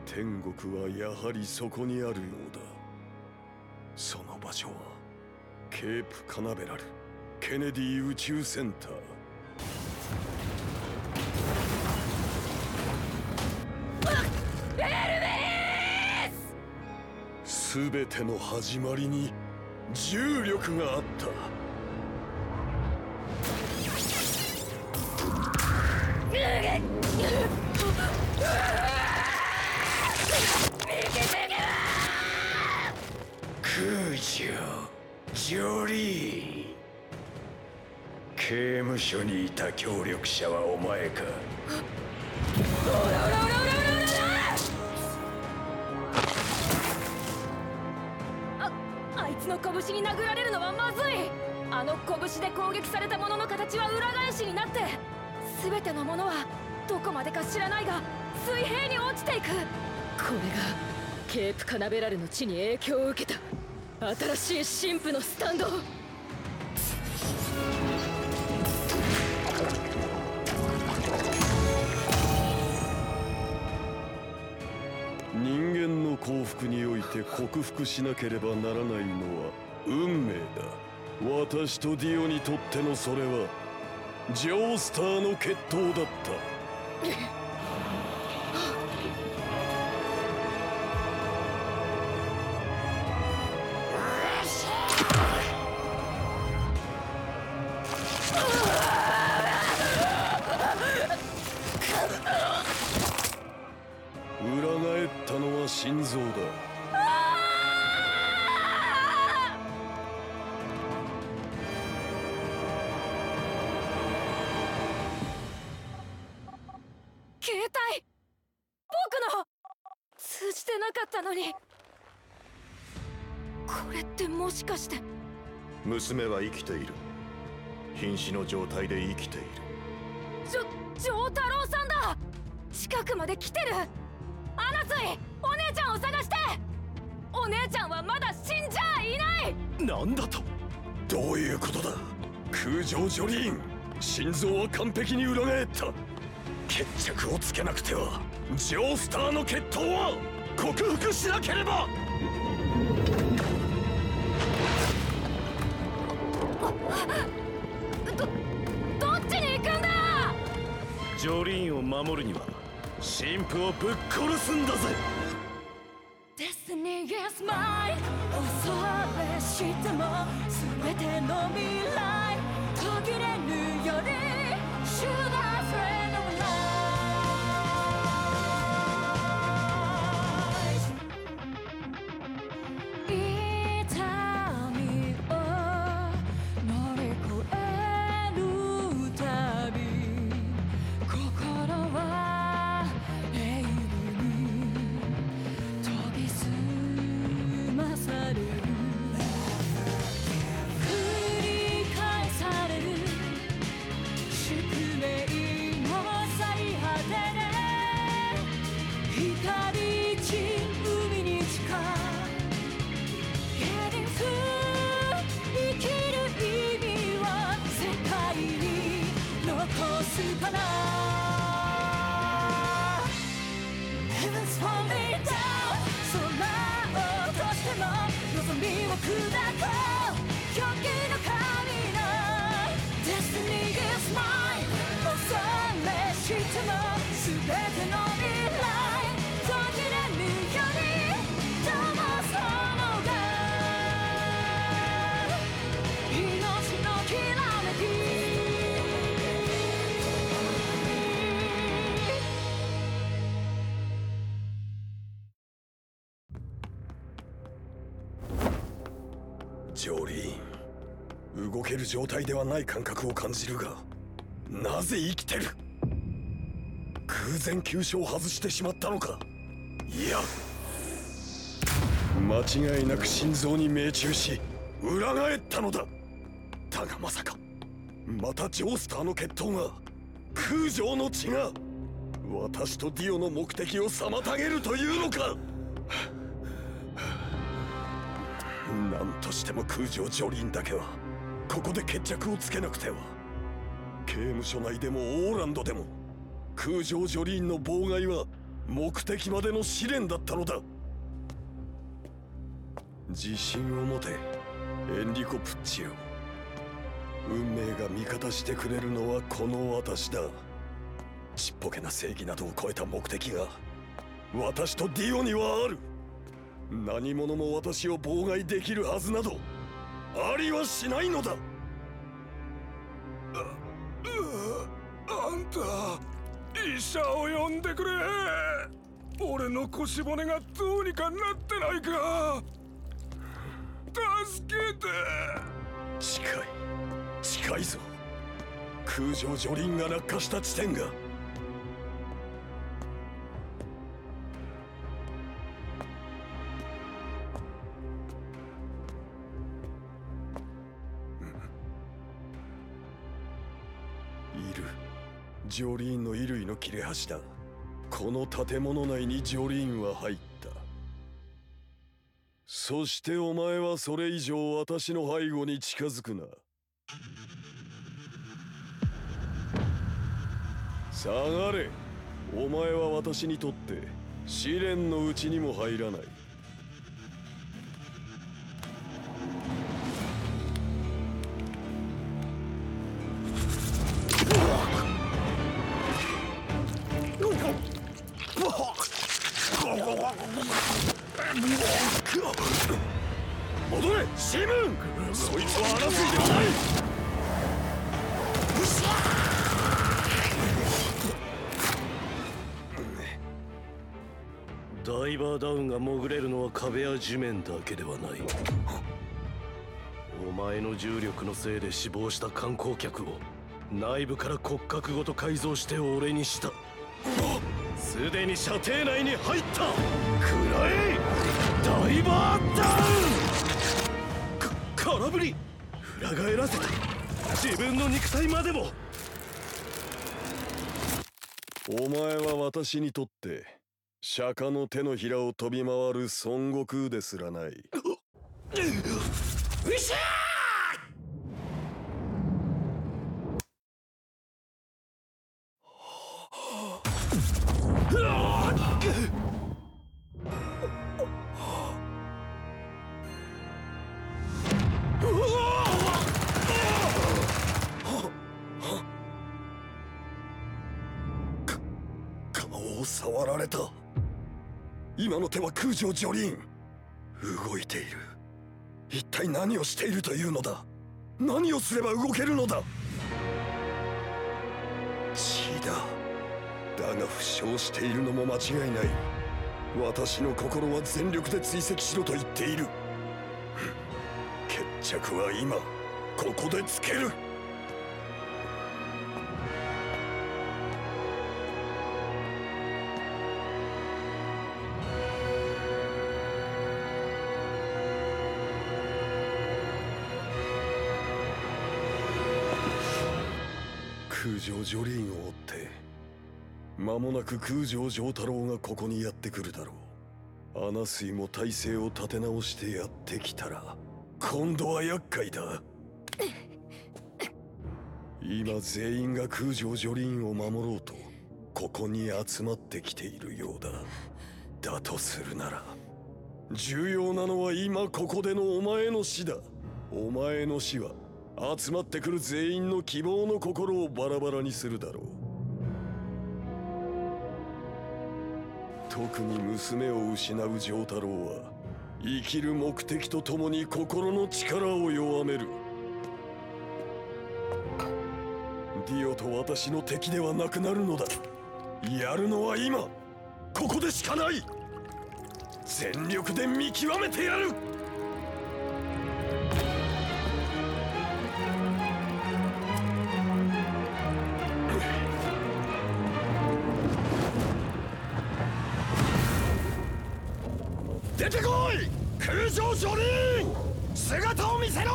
天国はやはりそこにあるようだ。その場所はケープカナベラルケネディ宇宙センター。すべての始まりに重力があった。 空城ジョリー、刑務所にいた協力者はお前か。 あいつの拳に殴られるのはまずい。あの拳で攻撃されたものの形は裏返しになって、全てのものはどこまでか知らないが水平に落ちていく。これがケープカナベラルの地に影響を受けた新しい神父のスタンド。 人間の幸福において克服しなければならないのは運命だ。私とディオにとってのそれはジョースターの決闘だった。裏返ったのは心臓だ。 携帯、僕の通じてなかったのに。これってもしかして。 娘は生きている。瀕死の状態で生きている。 丈太郎さんだ。近くまで来てる。アナスイ、お姉ちゃんを探して。お姉ちゃんはまだ死んじゃいない。 なんだと。どういうことだ。空城ジョリーン、心臓は完璧に裏返った。決着をつけなくてはジョースターの決闘は克服しなければ。 どっちに行くんだ。 ジョリーンを守るには神父をぶっ殺すんだぜ。 Destiny is mine。 恐れしても全ての未来途切れぬより Should I friend of life。 痛みを乗り越えるたび心は永遠に研ぎ澄まされる。繰り返される宿命の最果てで光散海に近い Getting through 生きる意味は世界に残すかな。 Heaven's falling down。 空を落としても望みを砕こう狂気の神の Destiny is mine。 恐れしても全ての未来途切れぬように灯そのが命のきらめき。 ジョリーン、動ける状態ではない感覚を感じるがなぜ生きてる。偶然急所を外してしまったのか。いや間違いなく心臓に命中し裏返ったのだ。だがまさかまたジョースターの決闘が空城の血が私とディオの目的を妨げるというのか。何としても空城ジョリーンだけはここで決着をつけなくては。刑務所内でもオーランドでも空城ジョリーンの妨害は目的までの試練だったのだ。自信を持てエンリコ・プッチオ。運命が味方してくれるのはこの私だ。ちっぽけな正義などを超えた目的が私とディオにはある。何者も私を妨害できるはずなどありはしないのだ。 あんた、医者を呼んでくれ。俺の腰骨がどうにかなってないか。助けて。 近いぞ。空城ジョリーンが落下した地点が。いる。ジョリーンの衣類の切れ端だ。この建物内にジョリーンは入った。そしてお前はそれ以上私の背後に近づくな。下がれ。お前は私にとって試練のうちにも入らない。戻れシムン。そいつは争いではない。 ダイバーダウンが潜れるのは壁や地面だけではない。お前の重力のせいで死亡した観光客を内部から骨格ごと改造して俺にした。すでに射程内に入った。くらえダイバーダウン。空振り。裏返らせた。自分の肉体までも。 お前は私にとって釈迦の手のひらを飛び回る孫悟空ですらない。うっしゃ顔を触られた。今の手は空城ジョリーン。動いている。一体何をしているというのだ。何をすれば動けるのだ。血だ。だが負傷しているのも間違いない。私の心は全力で追跡しろと言っている。決着は今ここでつける。空城ジョリーンを追って間もなく空城城太郎がここにやってくるだろう。アナスイも体勢を立て直してやってきたら今度は厄介だ。今全員が空城ジョリーンを守ろうとここに集まってきているようだ。だとするなら重要なのは今ここでのお前の死だ。お前の死は集まってくる全員の希望の心をバラバラにするだろう。特に娘を失う丈太郎は生きる目的とともに心の力を弱める。ディオと私の敵ではなくなるのだ。やるのは今ここでしかない。全力で見極めてやる。出てこい空城ジョリーン。姿を見せろ。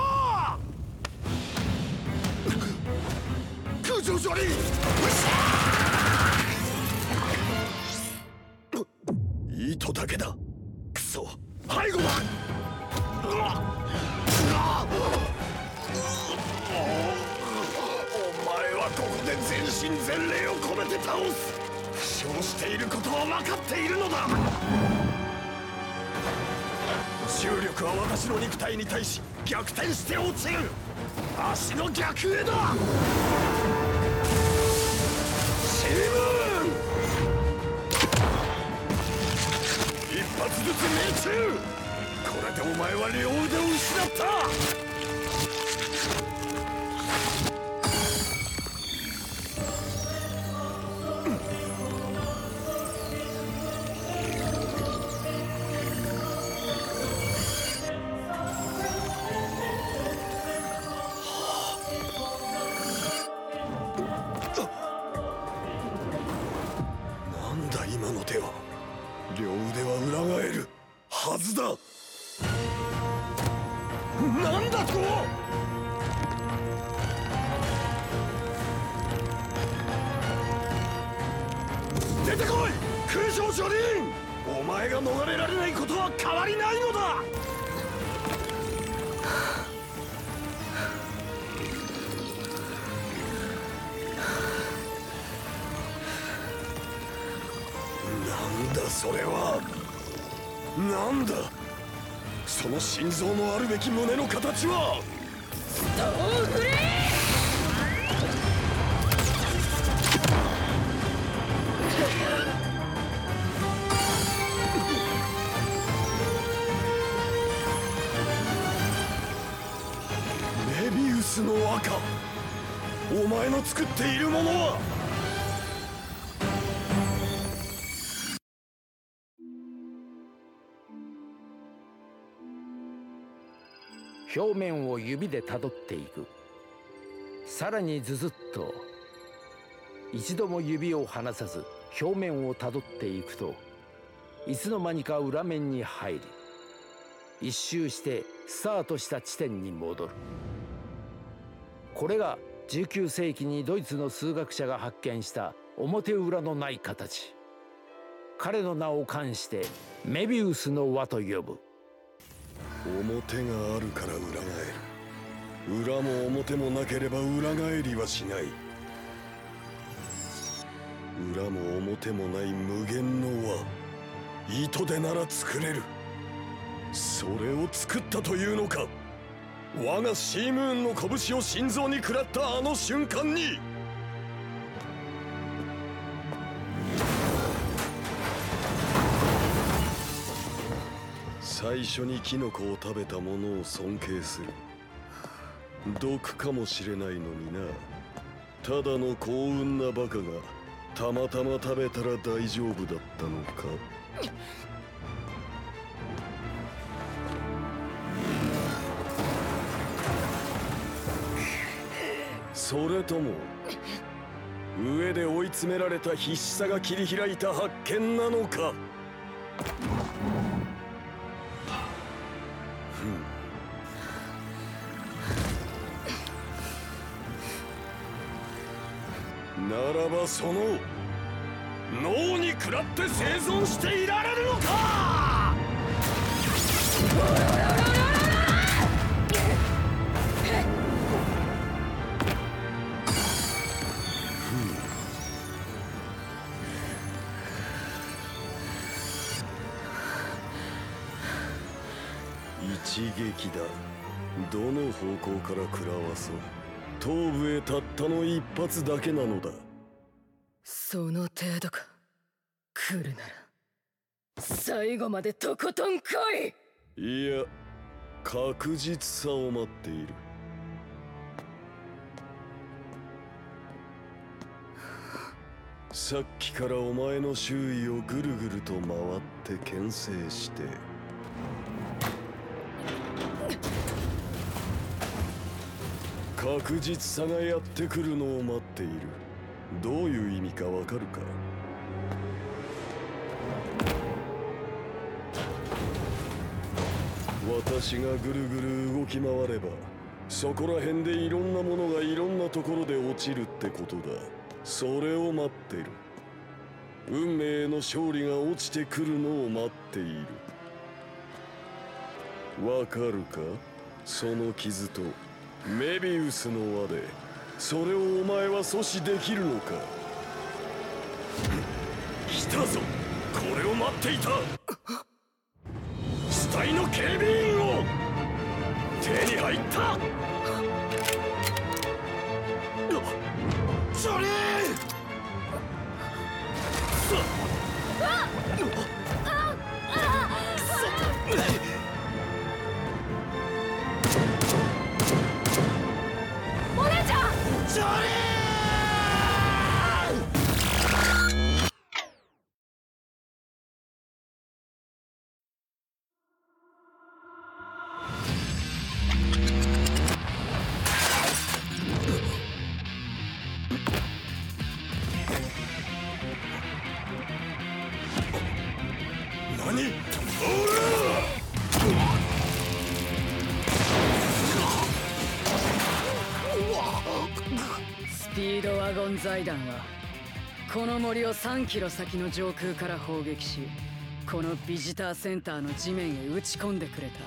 空城ジョリーン。糸だけだ。クソ背後だ。お前はここで全身全霊を込めて倒す。 負傷していることは分かっているのだ。重力は私の肉体に対し逆転して落ちる。足の逆へだ。シームーン、一発ずつ命中。これでお前は両腕を失った。なんだ今の手は。両腕は裏返るはずだ。なんだと。出てこい空城ジョリーン。お前が逃れられないことは変わりないのだ。なんだそれは。なんだその心臓のあるべき胸の形は。 ストーンフレーメビウスの赤。お前の作っているものは。 表面を指でたどっていく。さらにズズッと。一度も指を離さず表面をたどっていくと、いつの間にか裏面に入り、一周してスタートした地点に戻る。これが19世紀にドイツの数学者が発見した表裏のない形。彼の名を冠してメビウスの輪と呼ぶ。 表があるから裏返る。裏も表もなければ裏返りはしない。裏も表もない無限の輪。糸でなら作れる。それを作ったというのか。我がシームーンの拳を心臓に食らったあの瞬間に。最初にキノコを食べた者を尊敬する。毒かもしれないのにな。ただの幸運なバカがたまたま食べたら大丈夫だったのか。それとも上で追い詰められた必死さが切り開いた発見なのか。ならばその脳に食らって生存していられるのか。一撃だ。どの方向から食らわそう。頭部へたったの一発だけなのだ。 その程度か。来るなら最後までとことん来い。 いや、確実さを待っている。さっきからお前の周囲をぐるぐると回って牽制して確実さがやってくるのを待っている。どういう意味かわかるか。私がぐるぐる動き回ればそこら辺でいろんなものがいろんなところで落ちるってことだ。それを待ってる。運命への勝利が落ちてくるのを待っている。わかるか？その傷とメビウスの輪でそれをお前は阻止できるのか？ たぞ。これを待っていた。死体の警備員を手に入った。ジョリーお姉ちゃん。 ジョリー何？ スピードワゴン財団はこの森を3キロ先の上空から砲撃し、このビジターセンターの地面へ打ち込んでくれた。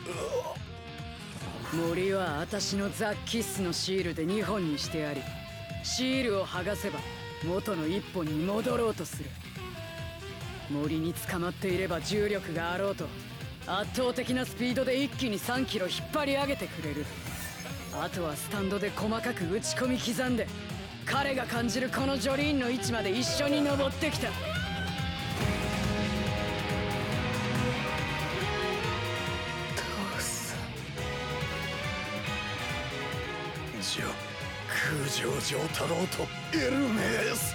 森は私のザ・キッスのシールで2本にしてあり、シールを剥がせば元の1本に戻ろうとする。森に捕まっていれば重力があろうと圧倒的なスピードで一気に3キロ引っ張り上げてくれる。あとはスタンドで細かく打ち込み刻んで、彼が感じるこのジョリーンの位置まで一緒に登ってきた。 空城城太郎とエルメス。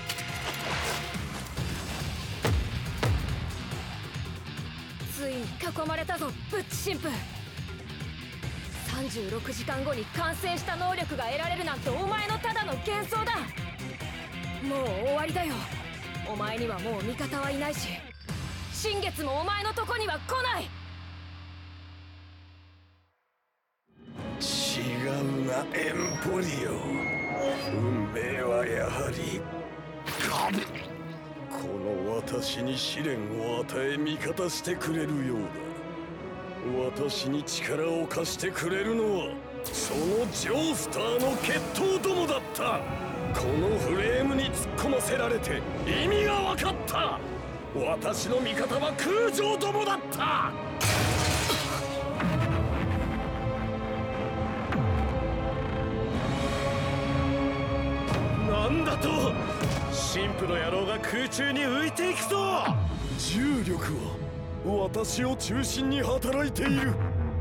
ついに囲まれたぞ、ブッチ神父。36時間後に完成した能力が得られるなんてお前のただの幻想だ。もう終わりだよ。お前にはもう味方はいないし、新月もお前のとこには来ない。 違うな、エンポリオ。運命はやはりこの私に試練を与え味方してくれるようだ。私に力を貸してくれるのはそのジョースターの決闘どもだった。このフレームに突っ込ませられて意味が分かった。私の味方は空城どもだった。 なんだと、神父の野郎が空中に浮いていくぞ。 重力は私を中心に働いている。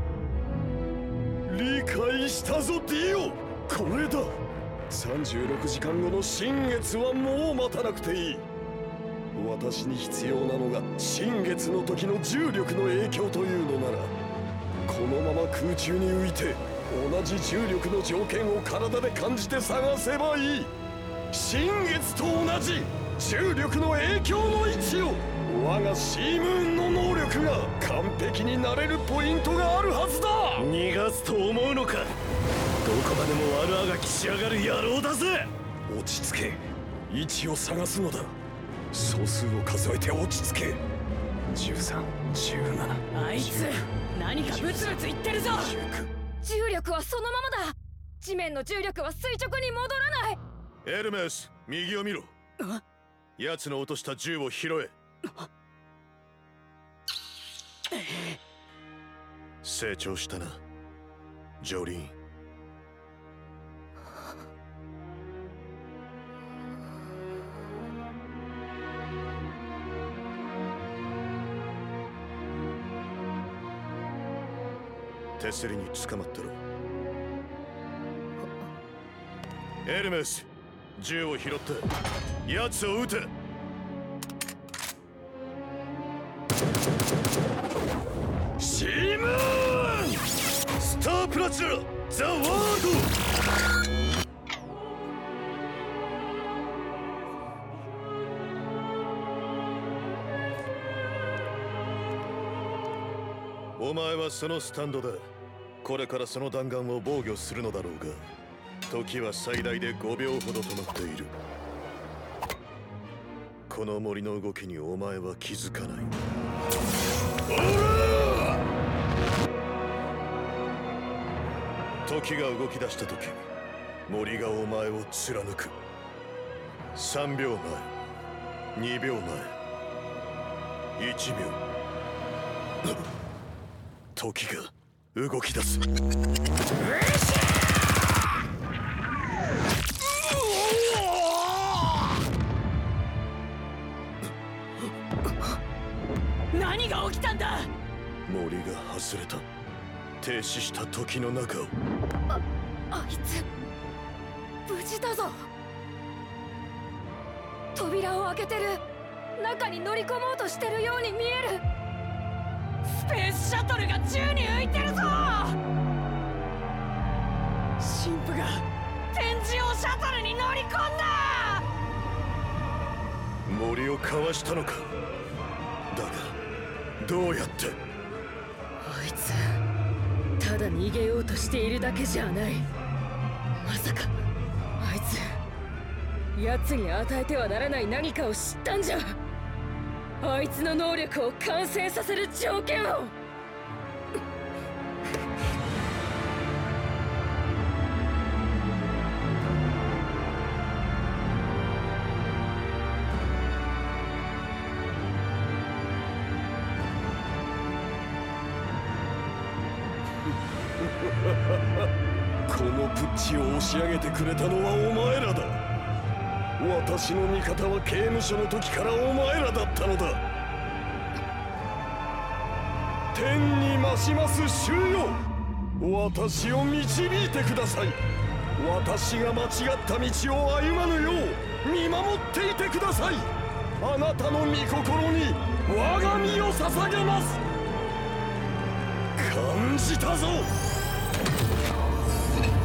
理解したぞディオ。これだ。36時間後の新月はもう待たなくていい。私に必要なのが新月の時の重力の影響というのなら、このまま空中に浮いて同じ重力の条件を体で感じて探せばいい。新月と同じ重力の影響の位置を、我がシームーンの能力が完璧になれるポイントがあるはずだ。 逃がすと思うのか。どこまでも悪あがきしやがる野郎だぜ。 落ち着け。位置を探すのだ。総数を数えて落ち着け。13、17、 あいつ何かブツブツ言ってるぞ。 重力はそのままだ。地面の重力は垂直に戻らない。 エルメス、右を見ろ。奴の落とした銃を拾え。成長したな、ジョリーン。手すりに捕まってろ。エルメス、銃を拾って奴を撃て。 シームーンスタープラチナザ・ワールド。お前はそのスタンドでこれからその弾丸を防御するのだろうが、時は最大で5秒ほど止まっている。この森の動きにお前は気づかない。時が動き出した時、森がお前を貫く。3秒前、2秒前、 1秒。時が動き出す。 何が起きたんだ。 森が外れた。停止した時の中を。 あいつ無事だぞ。扉を開けてる。中に乗り込もうとしてるように見える。 スペースシャトルが宙に浮いてるぞ。神父が天使をシャトルに乗り込んだ。 森をかわしたのか。だがどうやって。 あいつただ逃げようとしているだけじゃない。まさかあいつ奴に与えてはならない何かを知ったんじゃ。あいつの能力を完成させる条件を。 このプッチを押し上げてくれたのはお前らだ。私の味方は刑務所の時からお前らだったのだ。天に増します主よ、私を導いてください。私が間違った道を歩まぬよう見守っていてください。あなたの御心に我が身を捧げます。感じたぞ。